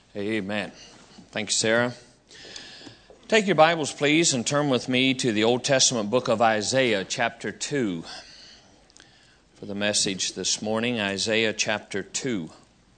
Amen. Thank you, Sarah. Take your Bibles, please, and turn with me to the Old Testament book of Isaiah, chapter 2. For the message this morning, Isaiah chapter 2.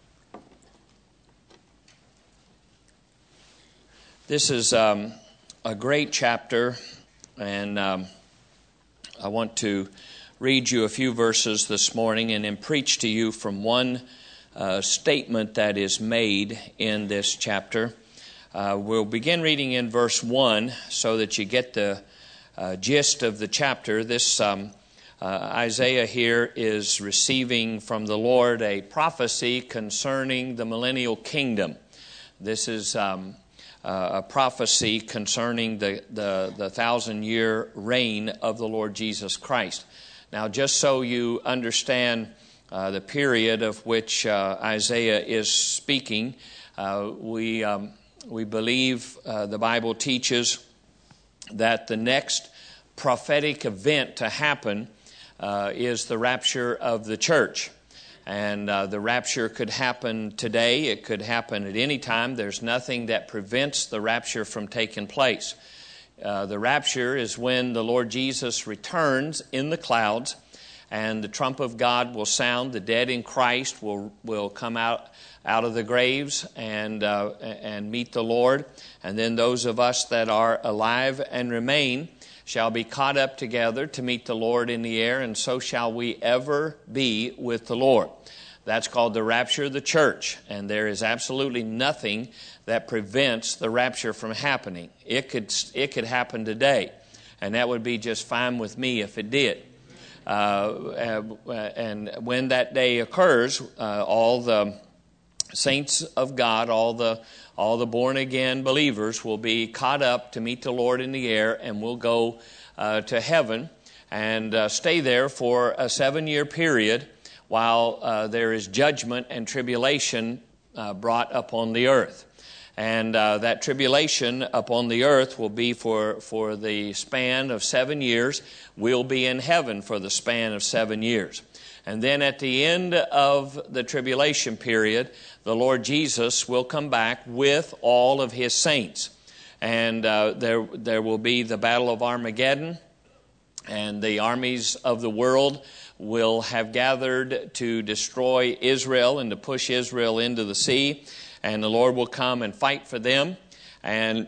This is a great chapter, and I want to read you a few verses this morning and then preach to you from one statement that is made in this chapter. We'll begin reading in verse 1 so that you get the gist of the chapter. This Isaiah here is receiving from the Lord a prophecy concerning the millennial kingdom. This is a prophecy concerning the 1,000-year reign of the Lord Jesus Christ. Now, just so you understand the period of which Isaiah is speaking, we believe the Bible teaches that the next prophetic event to happen is the rapture of the church. And the rapture could happen today. It could happen at any time. There's nothing that prevents the rapture from taking place. The rapture is when the Lord Jesus returns in the clouds, and the trump of God will sound. The dead in Christ will come out of the graves and meet the Lord. And then those of us that are alive and remain shall be caught up together to meet the Lord in the air, and so shall we ever be with the Lord. That's called the rapture of the church, and there is absolutely nothing that prevents the rapture from happening. It could happen today, and that would be just fine with me if it did. And when that day occurs, all the saints of God, all the born-again believers will be caught up to meet the Lord in the air, and will go to heaven and stay there for a 7-year period while there is judgment and tribulation brought upon the earth. And that tribulation upon the earth will be for the span of 7 years. We'll be in heaven for the span of 7 years. And then at the end of the tribulation period, the Lord Jesus will come back with all of His saints. And there will be the Battle of Armageddon, and the armies of the world will have gathered to destroy Israel and to push Israel into the sea. And the Lord will come and fight for them, and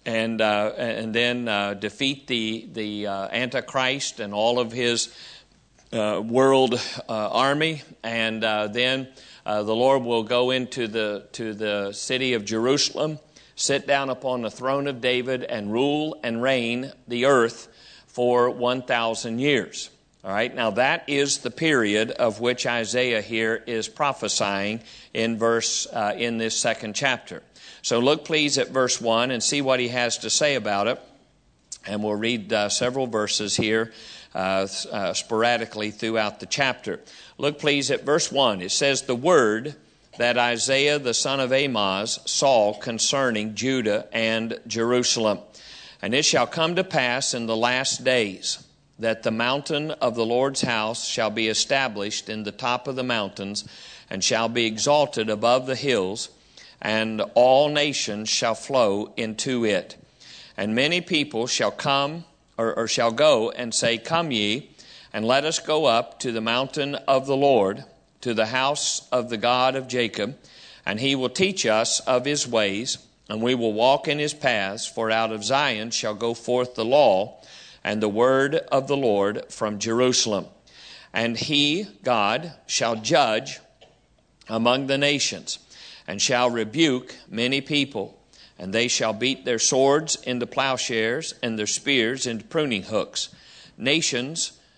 then defeat the Antichrist and all of his world army. And then the Lord will go into the city of Jerusalem, sit down upon the throne of David, and rule and reign the earth for 1,000 years. All right, now that is the period of which Isaiah here is prophesying in this second chapter. So look please at verse 1 and see what he has to say about it. And we'll read several verses here sporadically throughout the chapter. Look please at verse 1. It says, "The word that Isaiah the son of Amoz saw concerning Judah and Jerusalem. And it shall come to pass in the last days that the mountain of the Lord's house shall be established in the top of the mountains, and shall be exalted above the hills, and all nations shall flow into it. And many people shall come, or shall go and say, Come ye, and let us go up to the mountain of the Lord, to the house of the God of Jacob, and He will teach us of His ways, and we will walk in His paths. For out of Zion shall go forth the law, and the word of the Lord from Jerusalem. And He, God, shall judge among the nations, and shall rebuke many people. And they shall beat their swords into plowshares, and their spears into pruning hooks. Nation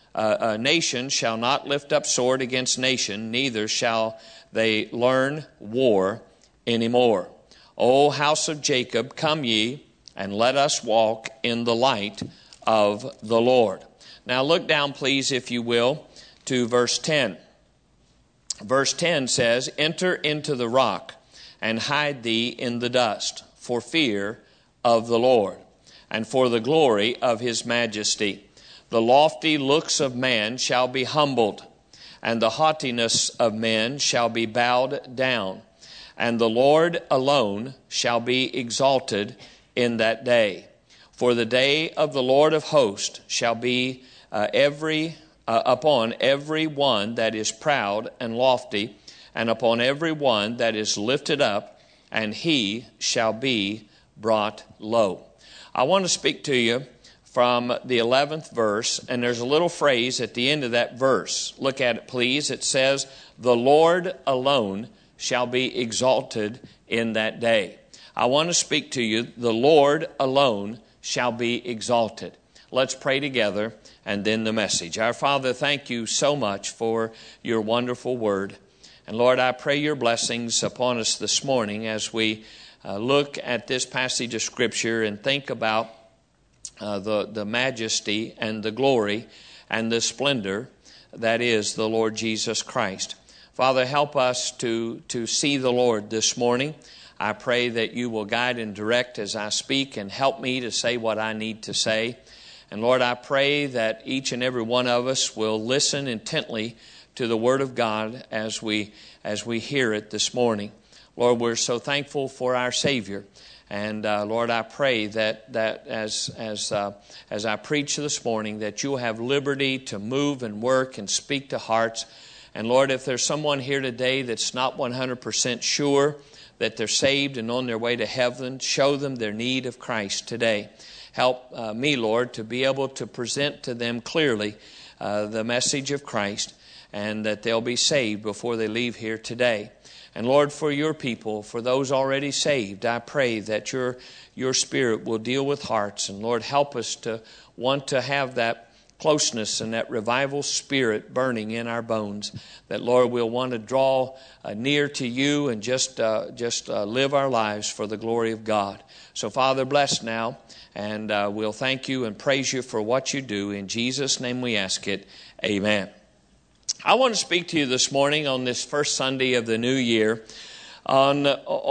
shall not lift up sword against nation, neither shall they learn war anymore. O house of Jacob, come ye, and let us walk in the light of the Lord." Now look down, please, if you will, to verse 10. Verse 10 says, "Enter into the rock, and hide thee in the dust, for fear of the Lord, and for the glory of His majesty. The lofty looks of man shall be humbled, and the haughtiness of men shall be bowed down. and the Lord alone shall be exalted in that day. For the day of the Lord of hosts shall be upon every one that is proud and lofty, and upon every one that is lifted up, and he shall be brought low. I want to speak to you from the 11th verse, and there's a little phrase at the end of that verse. Look at it, please. It says, the Lord alone shall be exalted in that day. I want to speak to you, the Lord alone shall be exalted. Let's pray together and then the message. Our Father, thank you so much for your wonderful word. And Lord, I pray your blessings upon us this morning as we look at this passage of Scripture and think about the majesty and the glory and the splendor that is the Lord Jesus Christ. Father, help us to see the Lord this morning. I pray that you will guide and direct as I speak and help me to say what I need to say. And Lord, I pray that each and every one of us will listen intently to the Word of God as we hear it this morning. Lord, we're so thankful for our Savior. And Lord, I pray that as I preach this morning, that you'll have liberty to move and work and speak to hearts. And Lord, if there's someone here today that's not 100% sure that they're saved and on their way to heaven, show them their need of Christ today. Help me, Lord, to be able to present to them clearly the message of Christ, and that they'll be saved before they leave here today. And Lord, for your people, for those already saved, I pray that your Spirit will deal with hearts. And Lord, help us to want to have that closeness and that revival spirit burning in our bones. That, Lord, we'll want to draw near to you and just live our lives for the glory of God. So, Father, bless now, and we'll thank you and praise you for what you do. In Jesus' name we ask it. Amen. I want to speak to you this morning on this first Sunday of the new year on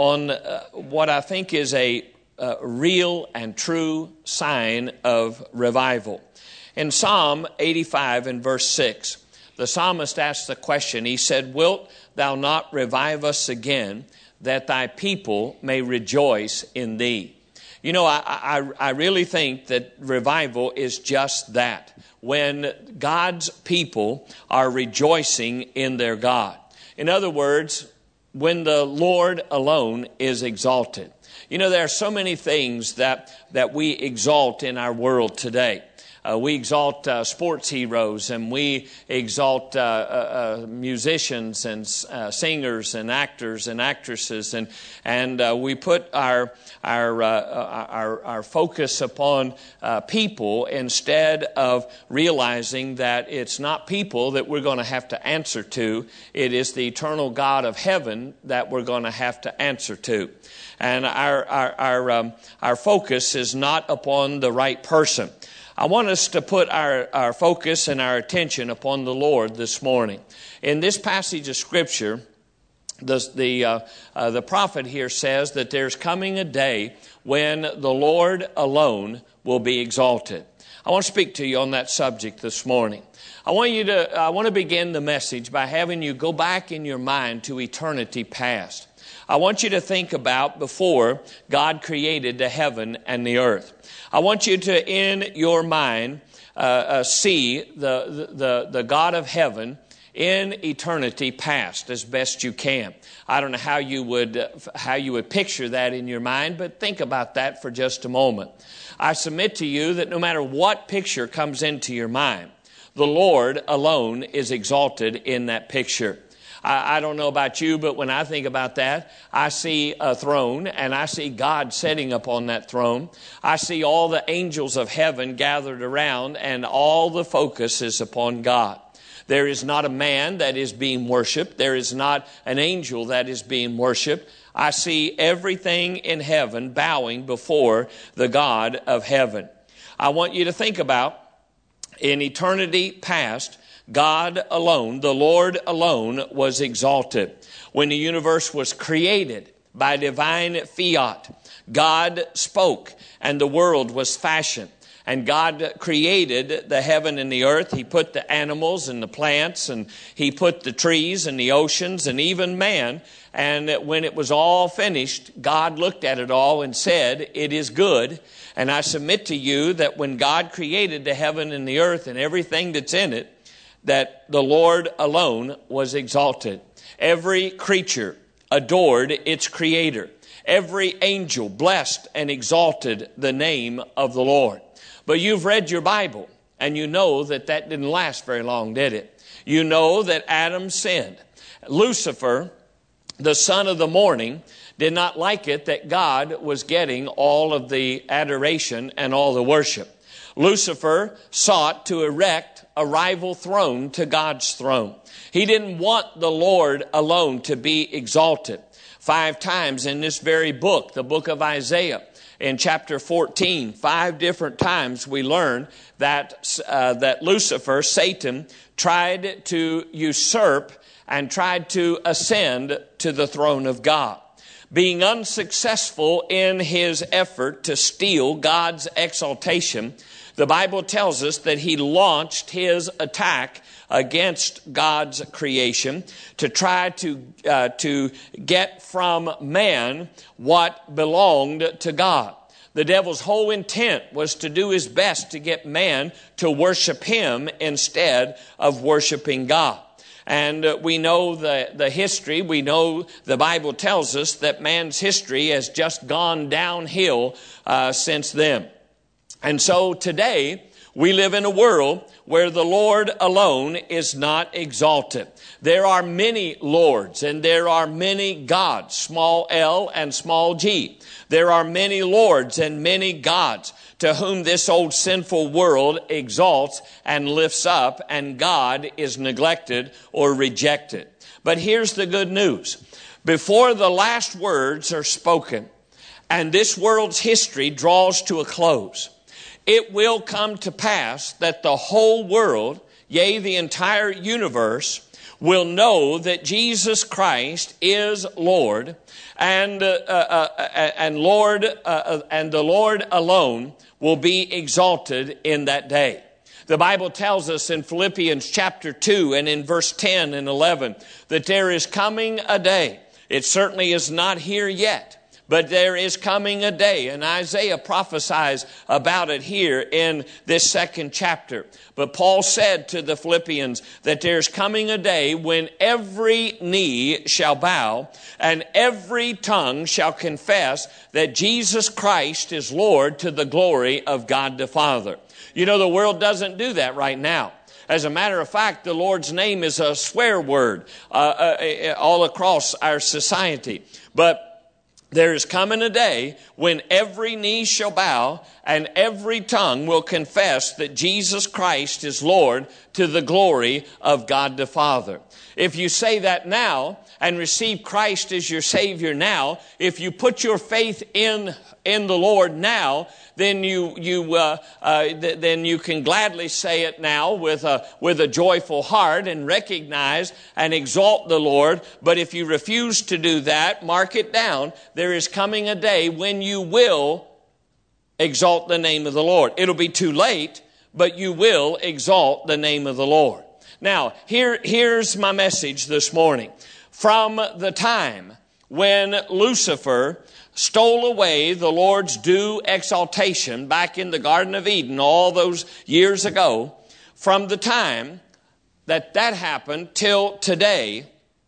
what I think is a real and true sign of revival. In Psalm 85 and verse 6, the psalmist asked the question, he said, "Wilt thou not revive us again, that thy people may rejoice in thee?" You know, I really think that revival is just that. When God's people are rejoicing in their God. In other words, when the Lord alone is exalted. You know, there are so many things that we exalt in our world today. We exalt sports heroes, and we exalt musicians and singers and actors and actresses, and we put our focus upon people instead of realizing that it's not people that we're going to have to answer to. It is the eternal God of heaven that we're going to have to answer to. And our focus is not upon the right person. I want us to put our focus and our attention upon the Lord this morning. In this passage of Scripture, the prophet here says that there's coming a day when the Lord alone will be exalted. I want to speak to you on that subject this morning. I want to begin the message by having you go back in your mind to eternity past. I want you to think about before God created the heaven and the earth. I want you to, in your mind, see the God of heaven in eternity past as best you can. I don't know how you would picture that in your mind, but think about that for just a moment. I submit to you that no matter what picture comes into your mind, the Lord alone is exalted in that picture. I don't know about you, but when I think about that, I see a throne and I see God sitting upon that throne. I see all the angels of heaven gathered around, and all the focus is upon God. There is not a man that is being worshiped. There is not an angel that is being worshiped. I see everything in heaven bowing before the God of heaven. I want you to think about, in eternity past, God alone, the Lord alone, was exalted. When the universe was created by divine fiat, God spoke and the world was fashioned. And God created the heaven and the earth. He put the animals and the plants, and He put the trees and the oceans and even man And when it was all finished, God looked at it all and said, "It is good." And I submit to you that when God created the heaven and the earth and everything that's in it, that the Lord alone was exalted. Every creature adored its creator. Every angel blessed and exalted the name of the Lord. But you've read your Bible, and you know that that didn't last very long, did it? You know that Adam sinned. Lucifer, the son of the morning, did not like it that God was getting all of the adoration and all the worship. Lucifer sought to erect a rival throne to God's throne. He didn't want the Lord alone to be exalted. 5 times in this very book, the book of Isaiah, in chapter 14, 5 different times we learn that Lucifer, Satan, tried to usurp and tried to ascend to the throne of God. Being unsuccessful in his effort to steal God's exaltation, the Bible tells us that he launched his attack against God's creation to try to get from man what belonged to God. The devil's whole intent was to do his best to get man to worship him instead of worshiping God. And we know the history. We know the Bible tells us that man's history has just gone downhill since then. And so today, we live in a world where the Lord alone is not exalted. There are many lords and there are many gods, small l and small g. There are many lords and many gods to whom this old sinful world exalts and lifts up, and God is neglected or rejected. But here's the good news. Before the last words are spoken and this world's history draws to a close, it will come to pass that the whole world, yea, the entire universe, will know that Jesus Christ is Lord, and the Lord alone will be exalted in that day. The Bible tells us in Philippians chapter 2 and in verse 10 and 11 that there is coming a day. It certainly is not here yet, but there is coming a day, and Isaiah prophesies about it here in this 2nd chapter. But Paul said to the Philippians that there's coming a day when every knee shall bow and every tongue shall confess that Jesus Christ is Lord, to the glory of God the Father. You know, the world doesn't do that right now. As a matter of fact, the Lord's name is a swear word all across our society. But there is coming a day when every knee shall bow and every tongue will confess that Jesus Christ is Lord, to the glory of God the Father. If you say that now and receive Christ as your Savior now, if you put your faith in the Lord now, then you can gladly say it now with a joyful heart and recognize and exalt the Lord. But if you refuse to do that, mark it down. There is coming a day when you will exalt the name of the Lord. It'll be too late, but you will exalt the name of the Lord. Now, here's my message this morning. From the time when Lucifer stole away the Lord's due exaltation back in the Garden of Eden all those years ago, from the time that happened till today,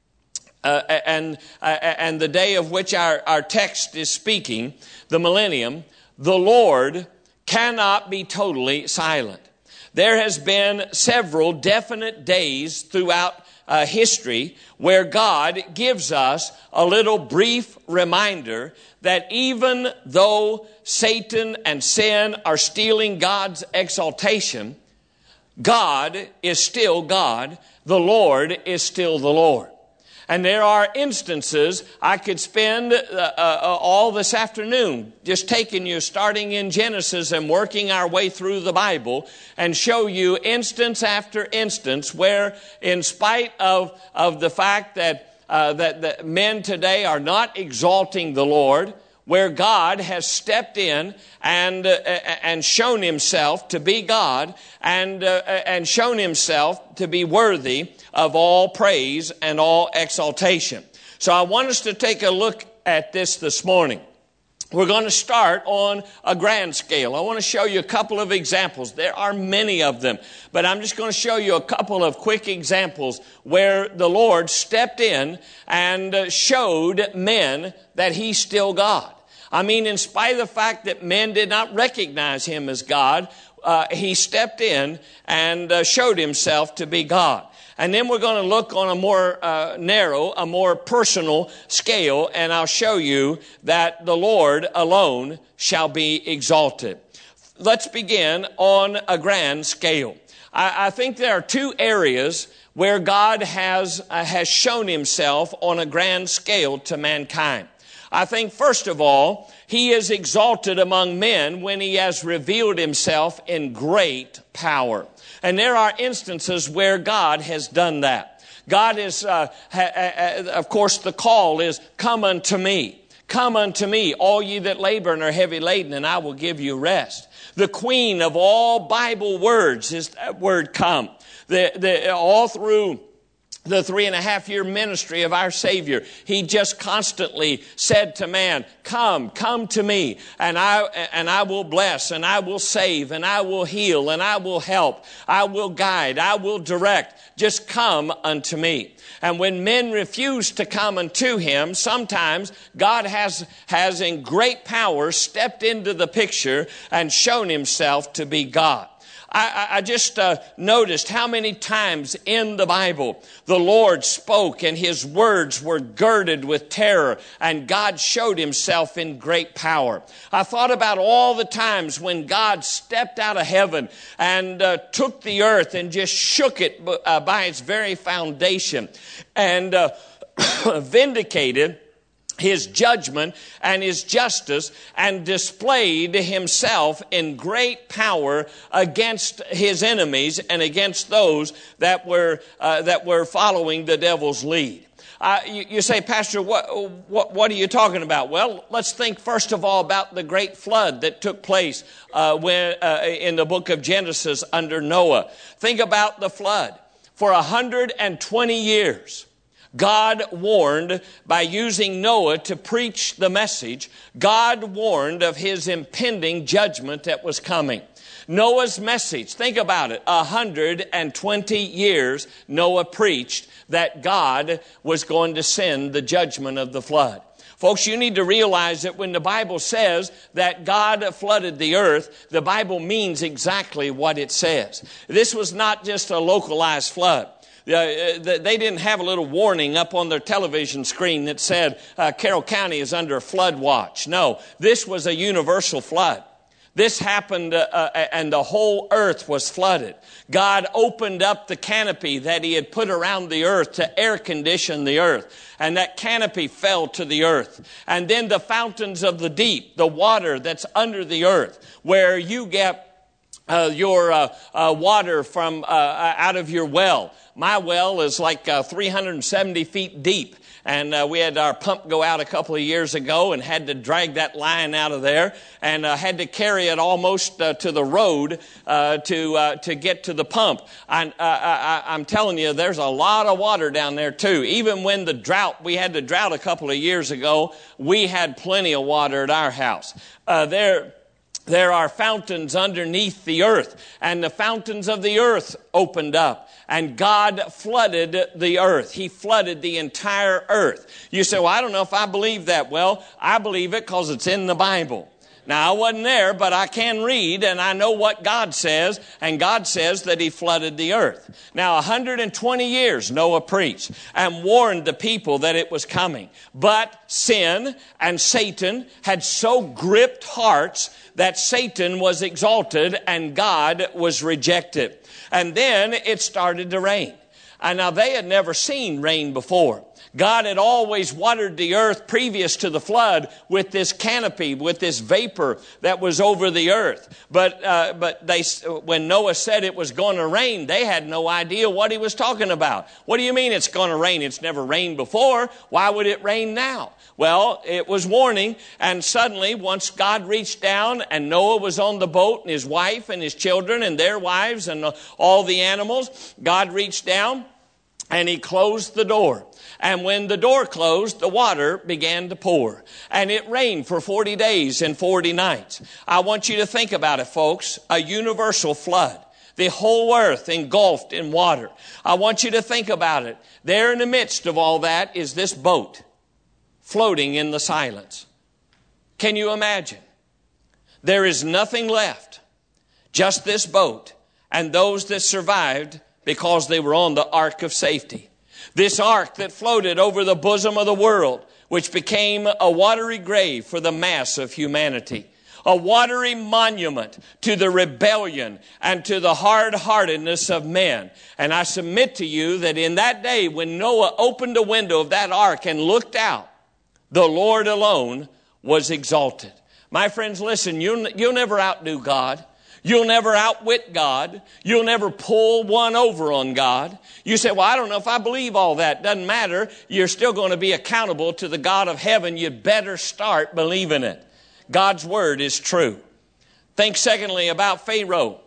and the day of which our text is speaking, the millennium, the Lord cannot be totally silent. There has been several definite days throughout history where God gives us a little brief reminder that even though Satan and sin are stealing God's exaltation, God is still God. The Lord is still the Lord. And there are instances. I could spend all this afternoon just taking you, starting in Genesis and working our way through the Bible, and show you instance after instance where, in spite of the fact that men today are not exalting the Lord, where God has stepped in and shown himself to be God and shown himself to be worthy of all praise and all exaltation. So I want us to take a look at this morning. We're going to start on a grand scale. I want to show you a couple of examples. There are many of them, but I'm just going to show you a couple of quick examples where the Lord stepped in and showed men that He's still God. I mean, in spite of the fact that men did not recognize Him as God, He stepped in and showed Himself to be God. And then we're going to look on a more narrow, a more personal scale, and I'll show you that the Lord alone shall be exalted. Let's begin on a grand scale. I think there are two areas where God has shown Himself on a grand scale to mankind. I think, first of all, He is exalted among men when He has revealed Himself in great power. And there are instances where God has done that. God is, of course, the call is, come unto me. Come unto me, all ye that labor and are heavy laden, and I will give you rest. The queen of all Bible words is that word come. All through the 3.5-year ministry of our Savior, He just constantly said to man, come to me, and I will bless, and I will save, and I will heal, and I will help, I will guide, I will direct. Just come unto me. And when men refuse to come unto Him, sometimes God has in great power stepped into the picture and shown Himself to be God. I just noticed how many times in the Bible the Lord spoke and His words were girded with terror and God showed Himself in great power. I thought about all the times when God stepped out of heaven and took the earth and just shook it by its very foundation and vindicated His judgment and His justice and displayed Himself in great power against His enemies and against those that were following the devil's lead. You say, Pastor, what are you talking about? Well, let's think first of all about the great flood that took place in the book of Genesis under Noah. Think about the flood. For 120 years, God warned by using Noah to preach the message. God warned of His impending judgment that was coming. Noah's message, think about it, 120 years Noah preached that God was going to send the judgment of the flood. Folks, you need to realize that when the Bible says that God flooded the earth, the Bible means exactly what it says. This was not just a localized flood. They didn't have a little warning up on their television screen that said Carroll County is under flood watch. No, this was a universal flood. This happened and the whole earth was flooded. God opened up the canopy that He had put around the earth to air condition the earth. And that canopy fell to the earth. And then the fountains of the deep, the water that's under the earth, where you get your water from out of your well. My well is like 370 feet deep. And we had our pump go out a couple of years ago and had to drag that line out of there and had to carry it almost to the road to get to the pump. I'm telling you, there's a lot of water down there too. Even when we had the drought a couple of years ago, we had plenty of water at our house. There are fountains underneath the earth, and the fountains of the earth opened up, and God flooded the earth. He flooded the entire earth. You say, well, I don't know if I believe that. Well, I believe it because it's in the Bible. Now, I wasn't there, but I can read, and I know what God says, and God says that He flooded the earth. Now, 120 years Noah preached and warned the people that it was coming. But sin and Satan had so gripped hearts that Satan was exalted and God was rejected. And then it started to rain. And now they had never seen rain before. God had always watered the earth previous to the flood with this canopy, with this vapor that was over the earth. But when Noah said it was going to rain, they had no idea what he was talking about. What do you mean it's going to rain? It's never rained before. Why would it rain now? Well, it was warning, and suddenly, once God reached down and Noah was on the boat and his wife and his children and their wives and all the animals, God reached down And he closed the door. And when the door closed, the water began to pour. And it rained for 40 days and 40 nights. I want you to think about it, folks. A universal flood. The whole earth engulfed in water. I want you to think about it. There in the midst of all that is this boat floating in the silence. Can you imagine? There is nothing left. Just this boat and those that survived because they were on the ark of safety. This ark that floated over the bosom of the world, which became a watery grave for the mass of humanity. A watery monument to the rebellion and to the hard-heartedness of men. And I submit to you that in that day when Noah opened the window of that ark and looked out, the Lord alone was exalted. My friends, listen, you'll never outdo God. You'll never outwit God. You'll never pull one over on God. You say, well, I don't know if I believe all that. Doesn't matter. You're still going to be accountable to the God of heaven. You better start believing it. God's word is true. Think secondly about Pharaoh.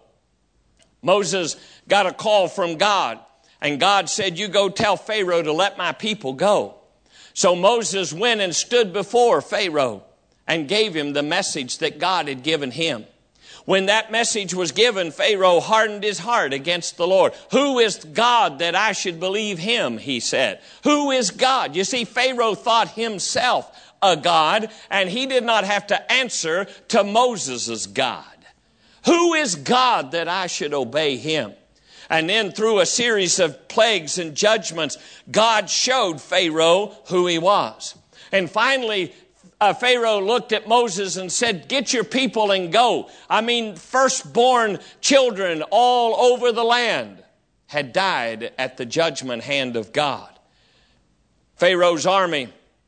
Moses got a call from God, and God said, you go tell Pharaoh to let my people go. So Moses went and stood before Pharaoh and gave him the message that God had given him. When that message was given, Pharaoh hardened his heart against the Lord. Who is God that I should believe him, he said. Who is God? You see, Pharaoh thought himself a God, and he did not have to answer to Moses' God. Who is God that I should obey him? And then through a series of plagues and judgments, God showed Pharaoh who he was. And finally, Pharaoh looked at Moses and said, get your people and go. I mean, firstborn children all over the land had died at the judgment hand of God. Pharaoh's army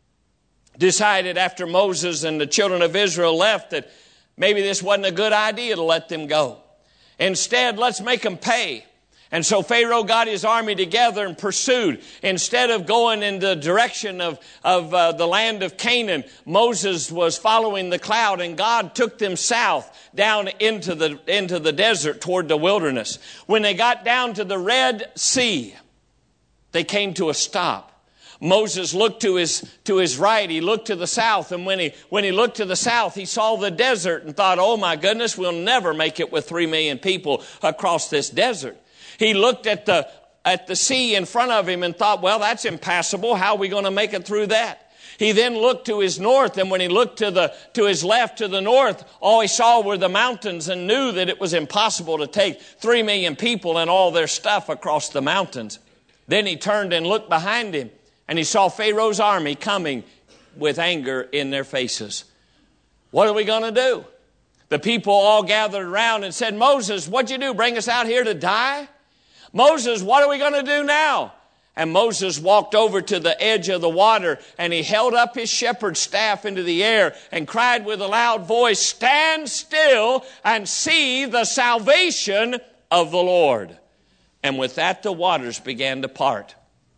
decided after Moses and the children of Israel left that maybe this wasn't a good idea to let them go. Instead, let's make them pay. And so Pharaoh got his army together and pursued. Instead of going in the direction of the land of Canaan, Moses was following the cloud, and God took them south down into the desert toward the wilderness. When they got down to the Red Sea, they came to a stop. Moses looked to his right, he looked to the south, and when he looked to the south, he saw the desert and thought, oh my goodness, we'll never make it with 3 million people across this desert. He looked at the sea in front of him and thought, well, that's impassable. How are we going to make it through that? He then looked to his north, and when he looked to his left, to the north, all he saw were the mountains and knew that it was impossible to take 3 million people and all their stuff across the mountains. Then he turned and looked behind him, and he saw Pharaoh's army coming with anger in their faces. What are we going to do? The people all gathered around and said, Moses, what'd you do? Bring us out here to die? Moses, what are we going to do now? And Moses walked over to the edge of the water, and he held up his shepherd's staff into the air and cried with a loud voice, stand still and see the salvation of the Lord. And with that, the waters began to part.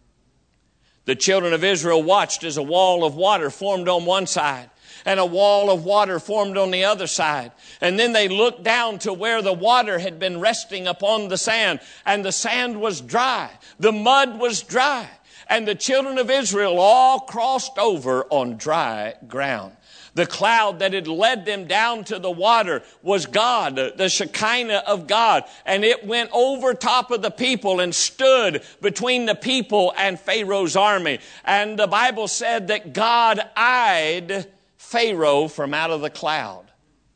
The children of Israel watched as a wall of water formed on one side and a wall of water formed on the other side. And then they looked down to where the water had been resting upon the sand, and the sand was dry. The mud was dry. And the children of Israel all crossed over on dry ground. The cloud that had led them down to the water was God, the Shekinah of God. And it went over top of the people and stood between the people and Pharaoh's army. And the Bible said that God eyed Pharaoh from out of the cloud.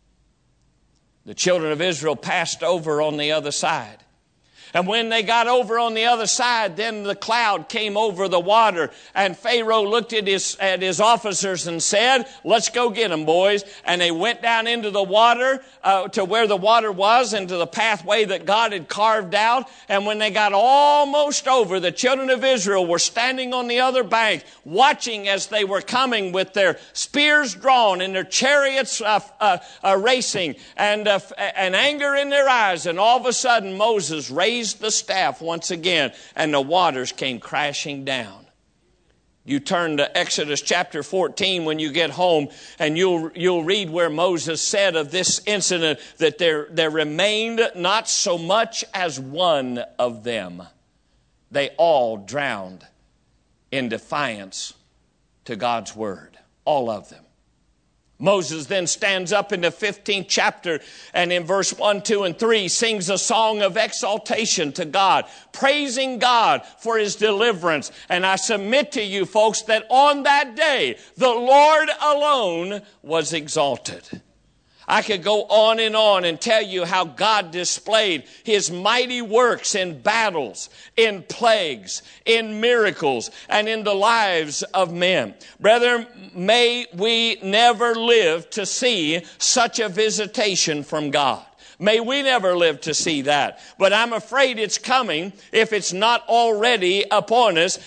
The children of Israel passed over on the other side. And when they got over on the other side, then the cloud came over the water. And Pharaoh looked at his officers and said, let's go get them, boys. And they went down into the water to where the water was, into the pathway that God had carved out. And when they got almost over, the children of Israel were standing on the other bank, watching as they were coming with their spears drawn and their chariots racing and anger in their eyes. And all of a sudden, Moses raised the staff once again, and the waters came crashing down. You turn to Exodus chapter 14 when you get home, and you'll read where Moses said of this incident that there remained not so much as one of them. they all drowned in defiance to God's word. All of them. Moses then stands up in the 15th chapter and in verse 1, 2, and 3 sings a song of exaltation to God, praising God for his deliverance. And I submit to you folks that on that day, the Lord alone was exalted. I could go on and tell you how God displayed his mighty works in battles, in plagues, in miracles, and in the lives of men. Brethren, may we never live to see such a visitation from God. May we never live to see that. But I'm afraid it's coming if it's not already upon us.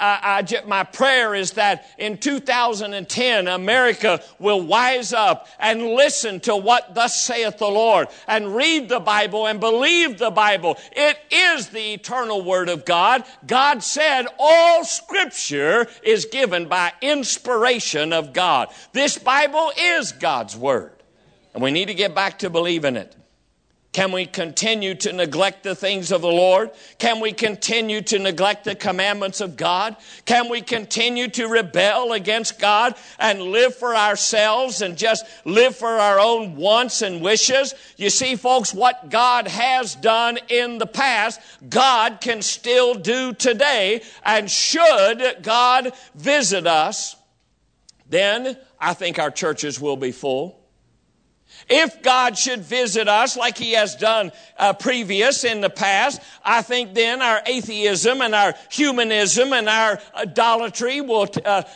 My prayer is that in 2010, America will wise up and listen to what thus saith the Lord and read the Bible and believe the Bible. It is the eternal Word of God. God said all Scripture is given by inspiration of God. This Bible is God's Word. And we need to get back to believing it. Can we continue to neglect the things of the Lord? Can we continue to neglect the commandments of God? Can we continue to rebel against God and live for ourselves and just live for our own wants and wishes? You see, folks, what God has done in the past, God can still do today. And should God visit us, then I think our churches will be full. If God should visit us like he has done previous in the past, I think then our atheism and our humanism and our idolatry will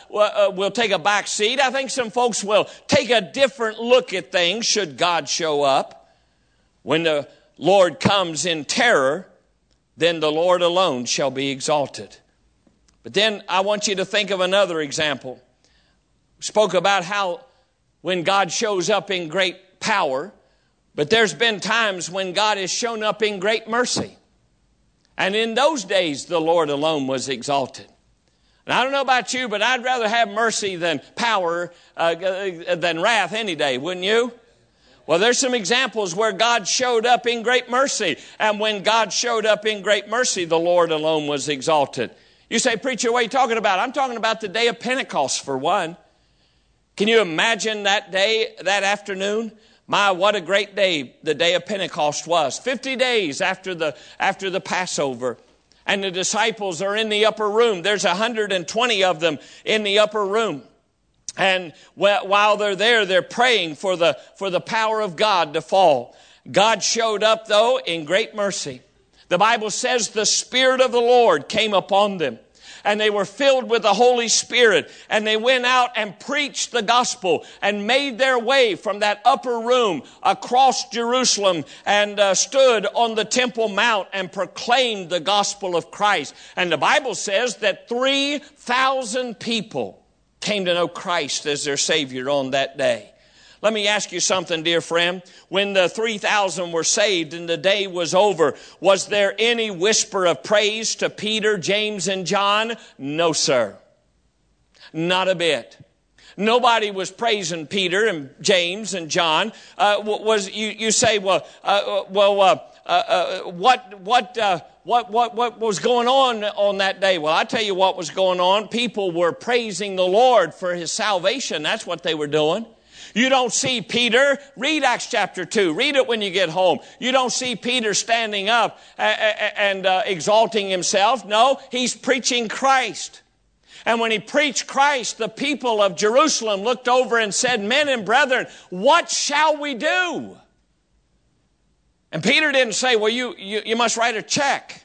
take a back seat. I think some folks will take a different look at things should God show up. When the Lord comes in terror, then the Lord alone shall be exalted. But then I want you to think of another example. We spoke about how when God shows up in great power, but there's been times when God has shown up in great mercy. And in those days, the Lord alone was exalted. And I don't know about you, but I'd rather have mercy than power, than wrath any day, wouldn't you? Well, there's some examples where God showed up in great mercy. And when God showed up in great mercy, the Lord alone was exalted. You say, preacher, what are you talking about? I'm talking about the day of Pentecost, for one. Can you imagine that day, that afternoon? My, what a great day the day of Pentecost was. 50 days after the Passover. And the disciples are in the upper room. There's 120 of them in the upper room. And while they're there, they're praying for the power of God to fall. God showed up, though, in great mercy. The Bible says the Spirit of the Lord came upon them. And they were filled with the Holy Spirit. And they went out and preached the gospel and made their way from that upper room across Jerusalem and stood on the Temple Mount and proclaimed the gospel of Christ. And the Bible says that 3,000 people came to know Christ as their Savior on that day. Let me ask you something, dear friend. When the 3,000 were saved and the day was over, was there any whisper of praise to Peter, James, and John? No, sir. Not a bit. Nobody was praising Peter and James and John. You say, what was going on that day? Well, I tell you what was going on. People were praising the Lord for his salvation. That's what they were doing. You don't see Peter, read Acts chapter 2, read it when you get home. You don't see Peter standing up and exalting himself. No, he's preaching Christ. And when he preached Christ, the people of Jerusalem looked over and said, men and brethren, what shall we do? And Peter didn't say, well, you must write a check.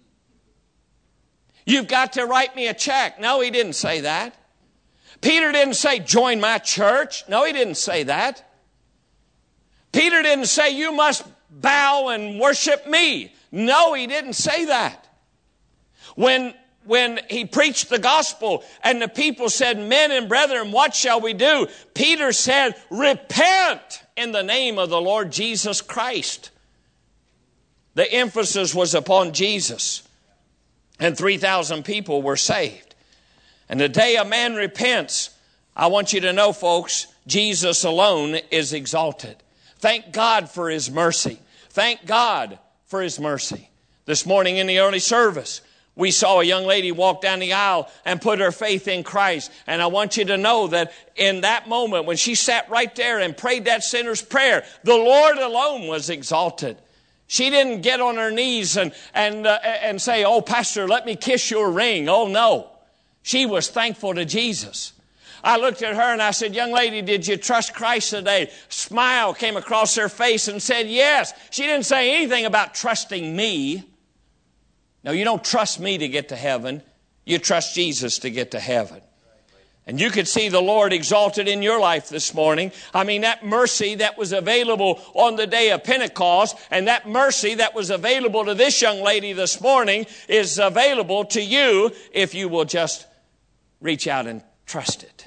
You've got to write me a check. No, he didn't say that. Peter didn't say, join my church. No, he didn't say that. Peter didn't say, you must bow and worship me. No, he didn't say that. When he preached the gospel and the people said, men and brethren, what shall we do? Peter said, repent in the name of the Lord Jesus Christ. The emphasis was upon Jesus. And 3,000 people were saved. And the day a man repents, I want you to know, folks, Jesus alone is exalted. Thank God for his mercy. Thank God for his mercy. This morning in the early service, We saw a young lady walk down the aisle and put her faith in Christ. And I want you to know that in that moment, when she sat right there and prayed that sinner's prayer, the Lord alone was exalted. She didn't get on her knees and say, "Oh, Pastor, let me kiss your ring." Oh, no. She was thankful to Jesus. I looked at her and I said, "Young lady, did you trust Christ today?" Smile came across her face and said, "Yes." She didn't say anything about trusting me. No, you don't trust me to get to heaven. You trust Jesus to get to heaven. And you could see the Lord exalted in your life this morning. I mean, that mercy that was available on the day of Pentecost and that mercy that was available to this young lady this morning is available to you if you will just reach out and trust it.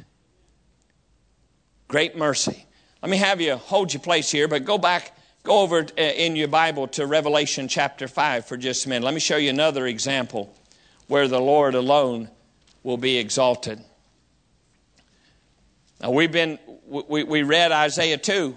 Great mercy. Let me have you hold your place here, but go over in your Bible to Revelation chapter 5 for just a minute. Let me show you another example where the Lord alone will be exalted. Now we read Isaiah 2.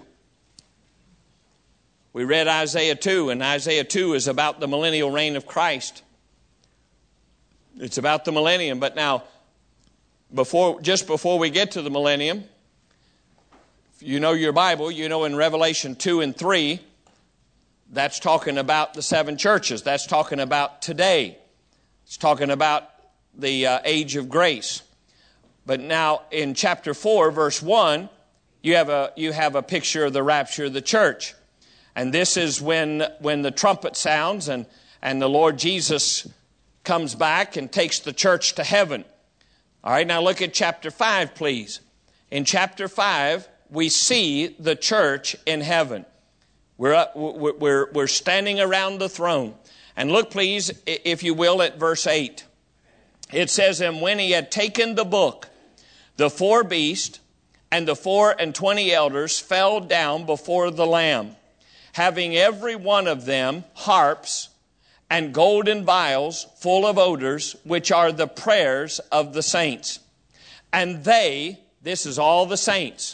We read Isaiah 2, and Isaiah 2 is about the millennial reign of Christ. It's about the millennium, but now, just before we get to the millennium, if you know your Bible, you know in Revelation 2 and 3, that's talking about the seven churches. That's talking about today. It's talking about the age of grace. But now in chapter 4, verse 1, you have a picture of the rapture of the church. And this is when the trumpet sounds and the Lord Jesus comes back and takes the church to heaven. All right, now look at chapter 5, please. In chapter 5, we see the church in heaven. We're standing around the throne. And look, please, if you will, at verse 8. It says, "And when he had taken the book, the 4 beasts and the 24 elders fell down before the Lamb, having every one of them harps and golden vials full of odors, which are the prayers of the saints. And they," this is all the saints,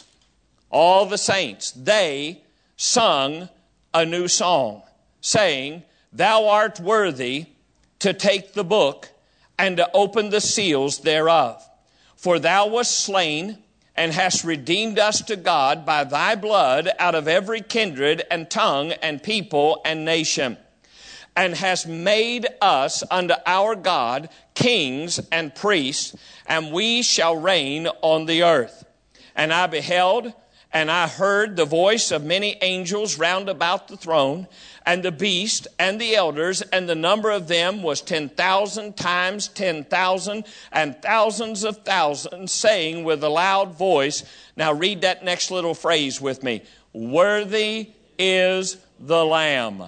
they sung a new song, saying, "Thou art worthy to take the book and to open the seals thereof. For thou wast slain and hast redeemed us to God by thy blood out of every kindred and tongue and people and nation, and hast made us unto our God kings and priests, and we shall reign on the earth. And I beheld, and I heard the voice of many angels round about the throne, and the beast and the elders, and the number of them was 10,000 times 10,000, and thousands of thousands, saying with a loud voice," now read that next little phrase with me, "Worthy is the Lamb."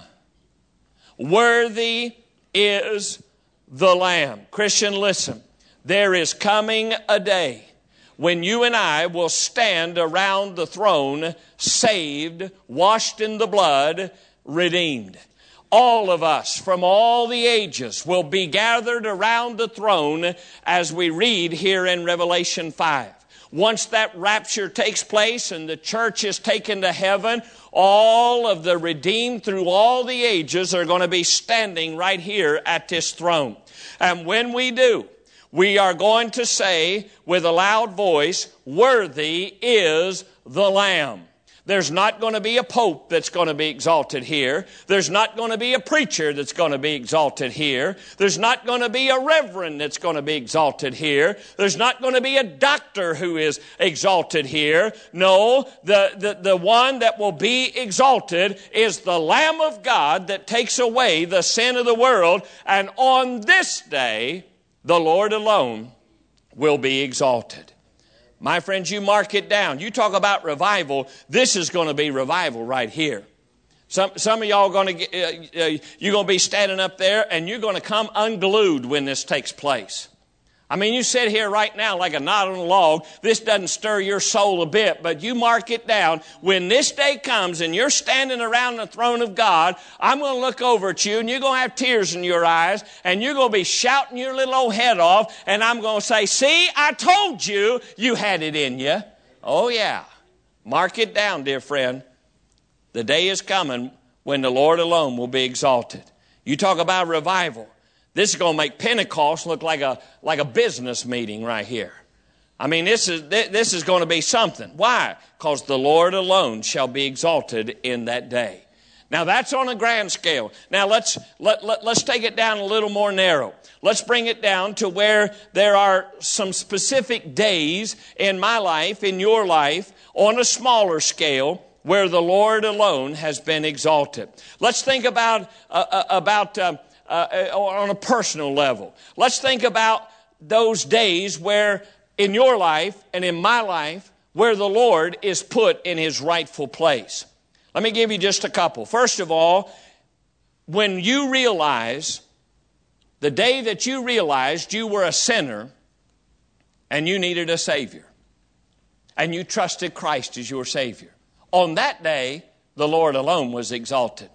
Worthy is the Lamb. Christian, listen. There is coming a day when you and I will stand around the throne, saved, washed in the blood, redeemed. All of us from all the ages will be gathered around the throne as we read here in Revelation 5. Once that rapture takes place and the church is taken to heaven, all of the redeemed through all the ages are going to be standing right here at this throne. And when we do, we are going to say with a loud voice, "Worthy is the Lamb." There's not going to be a pope that's going to be exalted here. There's not going to be a preacher that's going to be exalted here. There's not going to be a reverend that's going to be exalted here. There's not going to be a doctor who is exalted here. No, the one that will be exalted is the Lamb of God that takes away the sin of the world. And on this day, the Lord alone will be exalted. My friends, you mark it down. You talk about revival. This is going to be revival right here. Some of y'all are going to you're going to be standing up there and you're going to come unglued when this takes place. I mean, you sit here right now like a knot on a log. This doesn't stir your soul a bit, but you mark it down. When this day comes and you're standing around the throne of God, I'm going to look over at you and you're going to have tears in your eyes and you're going to be shouting your little old head off, and I'm going to say, "See, I told you, you had it in you." Oh yeah. Mark it down, dear friend. The day is coming when the Lord alone will be exalted. You talk about revival. This is going to make Pentecost look like a business meeting right here. I mean, this is going to be something. Why? Because the Lord alone shall be exalted in that day. Now, that's on a grand scale. Now, let's take it down a little more narrow. Let's bring it down to where there are some specific days in my life, in your life, on a smaller scale, where the Lord alone has been exalted. Let's think about on a personal level. Let's think about those days where in your life and in my life where the Lord is put in His rightful place. Let me give you just a couple. First of all, when you realize, the day that you realized you were a sinner and you needed a Savior, and you trusted Christ as your Savior, on that day, the Lord alone was exalted.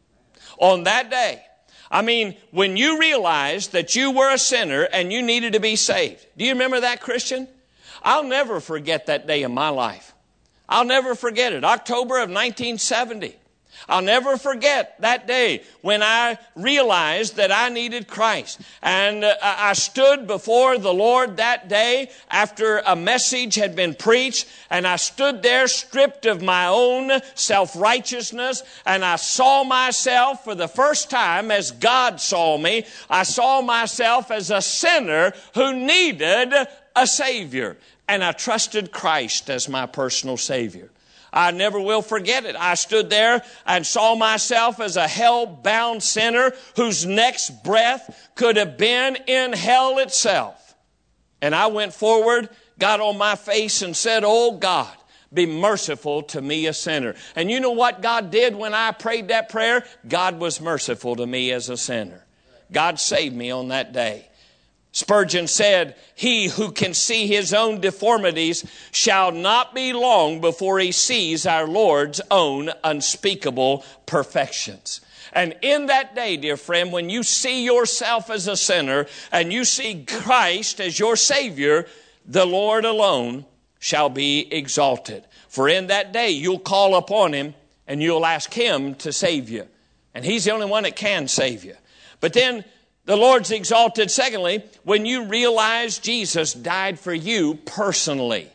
On that day. I mean, when you realized that you were a sinner and you needed to be saved. Do you remember that, Christian? I'll never forget that day in my life. I'll never forget it. October of 1970. I'll never forget that day when I realized that I needed Christ. And I stood before the Lord that day after a message had been preached. And I stood there stripped of my own self-righteousness. And I saw myself for the first time as God saw me. I saw myself as a sinner who needed a Savior. And I trusted Christ as my personal Savior. I never will forget it. I stood there and saw myself as a hell-bound sinner whose next breath could have been in hell itself. And I went forward, got on my face and said, "Oh God, be merciful to me, a sinner." And you know what God did when I prayed that prayer? God was merciful to me as a sinner. God saved me on that day. Spurgeon said, "He who can see his own deformities shall not be long before he sees our Lord's own unspeakable perfections." And in that day, dear friend, when you see yourself as a sinner and you see Christ as your Savior, the Lord alone shall be exalted. For in that day, you'll call upon Him and you'll ask Him to save you. And He's the only one that can save you. But then the Lord's exalted, secondly, when you realize Jesus died for you personally.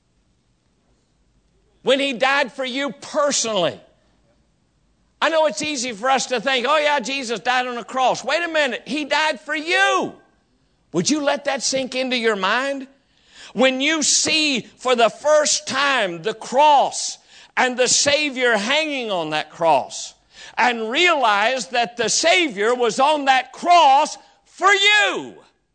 When He died for you personally. I know it's easy for us to think, oh yeah, Jesus died on a cross. Wait a minute, He died for you. Would you let that sink into your mind? When you see for the first time the cross and the Savior hanging on that cross, and realize that the Savior was on that cross for you.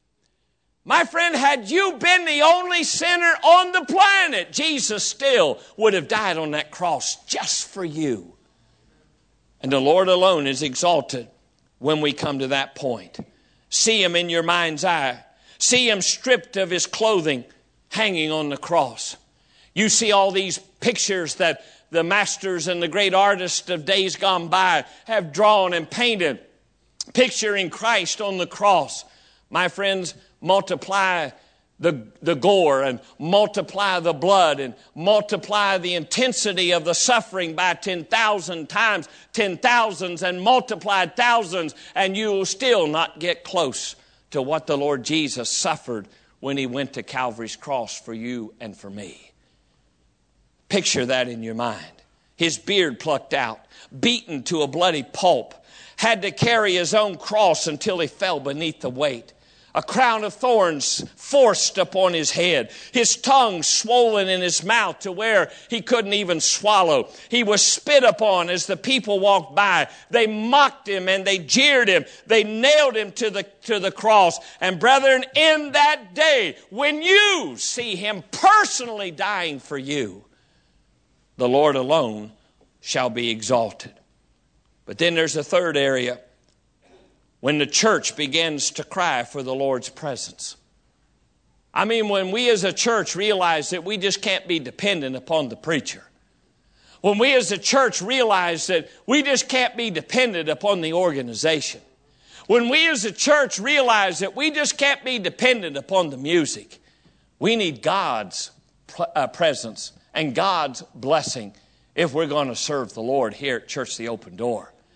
My friend, had you been the only sinner on the planet, Jesus still would have died on that cross just for you. And the Lord alone is exalted when we come to that point. See Him in your mind's eye. See Him stripped of His clothing, hanging on the cross. You see all these pictures that the masters and the great artists of days gone by have drawn and painted, picturing Christ on the cross. My friends, multiply the gore and multiply the blood and multiply the intensity of the suffering by 10,000 times 10,000s and multiplied thousands, and you will still not get close to what the Lord Jesus suffered when He went to Calvary's cross for you and for me. Picture that in your mind. His beard plucked out, beaten to a bloody pulp, had to carry His own cross until He fell beneath the weight. A crown of thorns forced upon His head. His tongue swollen in His mouth to where He couldn't even swallow. He was spit upon as the people walked by. They mocked Him and they jeered Him. They nailed Him to the cross. And brethren, in that day, when you see Him personally dying for you, the Lord alone shall be exalted. But then there's a third area. When the church begins to cry for the Lord's presence. I mean, when we as a church realize that we just can't be dependent upon the preacher. When we as a church realize that we just can't be dependent upon the organization. When we as a church realize that we just can't be dependent upon the music. We need God's presence and God's blessing if we're going to serve the Lord here at Church the Open Door.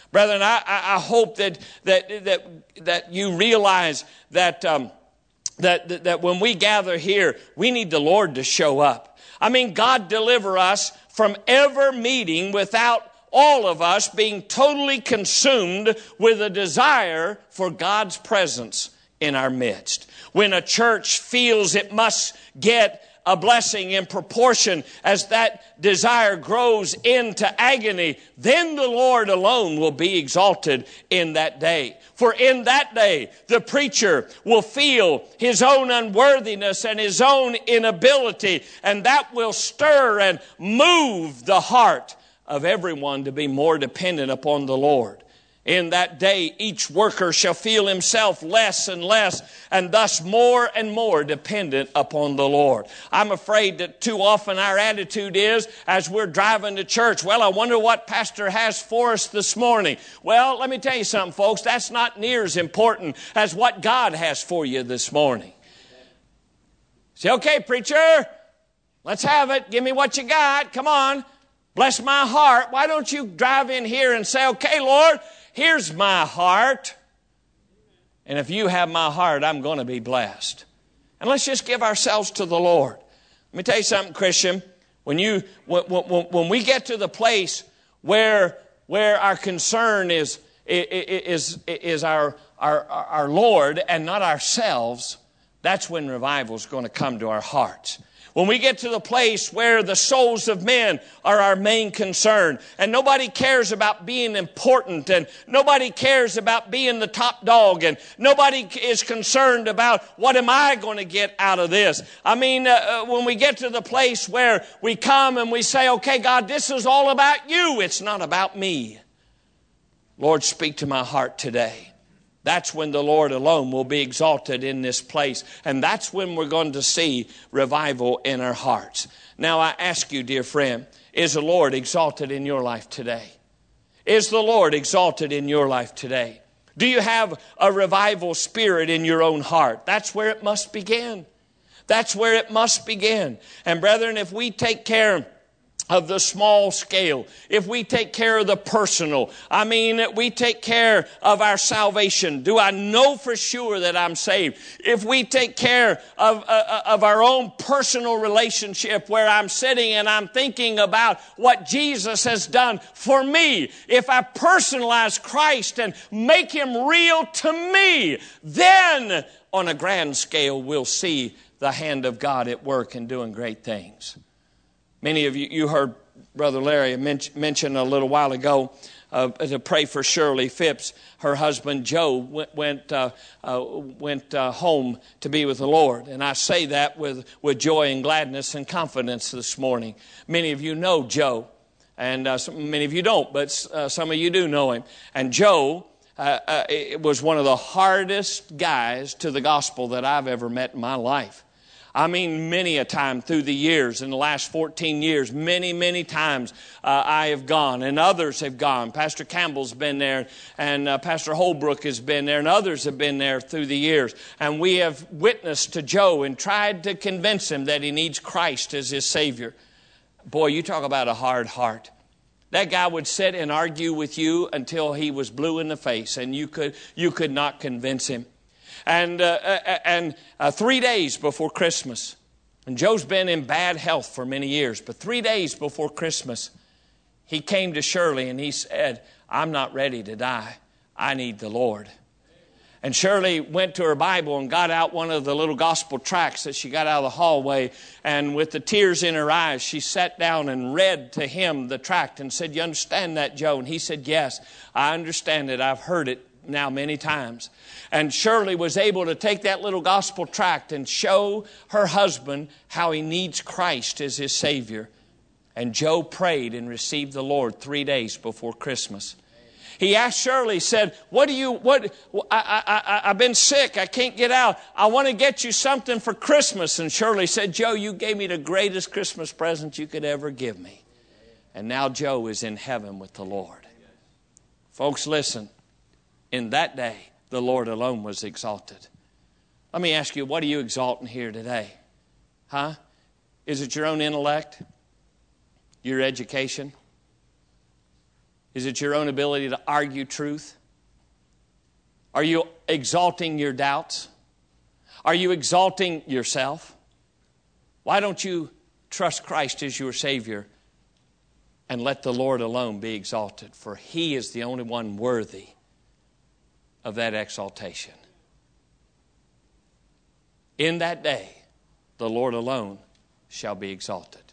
Brethren, I hope that you realize that when we gather here, we need the Lord to show up. I mean, God deliver us from ever meeting without all of us being totally consumed with a desire for God's presence in our midst. When a church feels it must get a blessing in proportion as that desire grows into agony, then the Lord alone will be exalted in that day. For in that day, the preacher will feel his own unworthiness and his own inability, and that will stir and move the heart of everyone to be more dependent upon the Lord. In that day, each worker shall feel himself less and less, and thus more and more dependent upon the Lord. I'm afraid that too often our attitude is, as we're driving to church, well, I wonder what Pastor has for us this morning. Well, let me tell you something, folks. That's not near as important as what God has for you this morning. Say, okay, preacher, let's have it. Give me what you got. Come on. Bless my heart. Why don't you drive in here and say, okay, Lord, here's my heart. And if you have my heart, I'm going to be blessed. And let's just give ourselves to the Lord. Let me tell you something, Christian. When we get to the place where our concern is our Lord and not ourselves, that's when revival is going to come to our hearts. When we get to the place where the souls of men are our main concern, and nobody cares about being important, and nobody cares about being the top dog, and nobody is concerned about what am I going to get out of this. I mean, when we get to the place where we come and we say, okay, God, this is all about you. It's not about me. Lord, speak to my heart today. That's when the Lord alone will be exalted in this place. And that's when we're going to see revival in our hearts. Now I ask you, dear friend, is the Lord exalted in your life today? Is the Lord exalted in your life today? Do you have a revival spirit in your own heart? That's where it must begin. That's where it must begin. And brethren, if we take care of the small scale, if we take care of the personal, we take care of our salvation. Do I know for sure that I'm saved? If we take care of our own personal relationship where I'm sitting and I'm thinking about what Jesus has done for me, if I personalize Christ and make Him real to me, then on a grand scale we'll see the hand of God at work and doing great things. Many of you heard Brother Larry mention a little while ago to pray for Shirley Phipps. Her husband Joe went home to be with the Lord. And I say that with joy and gladness and confidence this morning. Many of you know Joe, and many of you don't, but some of you do know him. And Joe was one of the hardest guys to the gospel that I've ever met in my life. I mean, many a time through the years, in the last 14 years, many times I have gone and others have gone. Pastor Campbell's been there and Pastor Holbrook has been there and others have been there through the years. And we have witnessed to Joe and tried to convince him that he needs Christ as his Savior. Boy, you talk about a hard heart. That guy would sit and argue with you until he was blue in the face and you could not convince him. And 3 days before Christmas, and Joe's been in bad health for many years, but 3 days before Christmas, he came to Shirley and he said, I'm not ready to die. I need the Lord. And Shirley went to her Bible and got out one of the little gospel tracts that she got out of the hallway. And with the tears in her eyes, she sat down and read to him the tract and said, you understand that, Joe? And he said, yes, I understand it. I've heard it now many times. And Shirley was able to take that little gospel tract and show her husband how he needs Christ as his Savior. And Joe prayed and received the Lord 3 days before Christmas. He asked Shirley, said, I've been sick. I can't get out. I want to get you something for Christmas. And Shirley said, Joe, you gave me the greatest Christmas present you could ever give me. And now Joe is in heaven with the Lord. Folks, listen. In that day, the Lord alone was exalted. Let me ask you, what are you exalting here today? Huh? Is it your own intellect? Your education? Is it your own ability to argue truth? Are you exalting your doubts? Are you exalting yourself? Why don't you trust Christ as your Savior and let the Lord alone be exalted? For He is the only one worthy of that exaltation. In that day, the Lord alone shall be exalted.